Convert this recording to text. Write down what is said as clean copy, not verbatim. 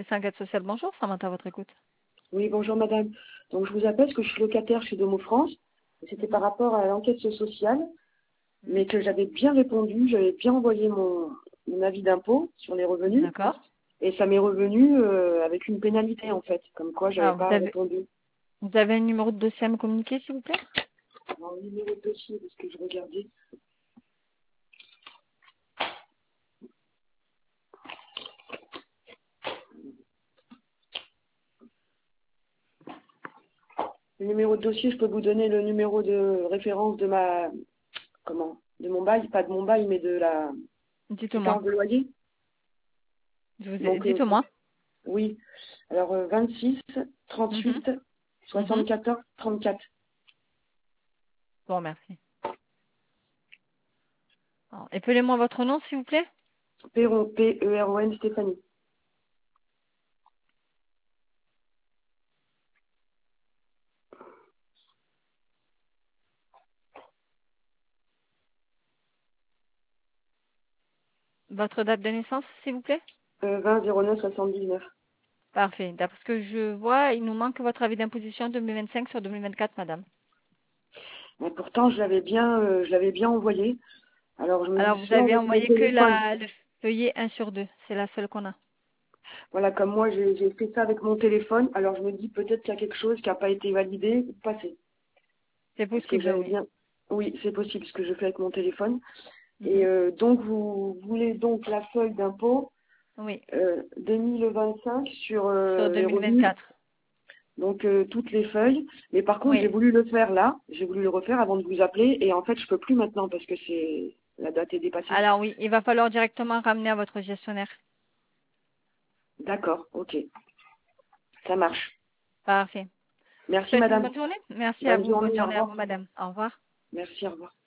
service enquête sociale, bonjour, Samantha, à votre écoute. Oui, bonjour madame. Donc je vous appelle parce que je suis locataire chez Domo France. C'était par rapport à l'enquête sociale, mais que j'avais bien répondu, j'avais bien envoyé mon avis d'impôt sur les revenus, D'accord. et ça m'est revenu avec une pénalité en fait, comme quoi j'avais Alors, pas répondu. vous avez un numéro de dossier à me communiquer, s'il vous plaît? Alors, le numéro de dossier, parce que je regardais. Le numéro de dossier, je peux vous donner le numéro de référence de de mon bail, pas de mon bail, mais de la Dites-moi. quittance de loyer. Donc, Dites-moi. oui. Alors, 26, Mhm, 38, mhm. 74, 34. Bon, merci. Alors, épelez-moi votre nom, s'il vous plaît. Perron, P-E-R-O-N, Stéphanie. Votre date de naissance, s'il vous plaît. 20 09 79. Parfait. D'après ce que je vois, il nous manque votre avis d'imposition 2025 sur 2024, madame. Mais pourtant, je l'avais bien envoyé. Alors, je me dis, Alors, vous soit avez avec mon envoyé que téléphone, le feuillet 1 sur 2. C'est la seule qu'on a. voilà, comme moi, j'ai fait ça avec mon téléphone. Alors, je me dis peut-être qu'il y a quelque chose qui n'a pas été validé ou passé. C'est Parce que possible, j'avais oui. bien, oui, c'est possible, ce que je fais avec mon téléphone. Et Mhm. donc, vous voulez donc la feuille d'impôt Oui, 2025 sur sur les revenus, 2024. donc toutes les feuilles. Mais par contre, j'ai Oui. voulu le faire là, j'ai voulu le refaire avant de vous appeler. Et en fait, je peux plus maintenant parce que la date est dépassée. Alors oui, il va falloir directement ramener à votre gestionnaire. D'accord, ok, ça marche. Parfait. Je vous Merci souhaite une madame. bonne journée. Merci à Bonne vous. Bonne journée, au journée à revoir. vous, madame. Au revoir. Merci, au revoir.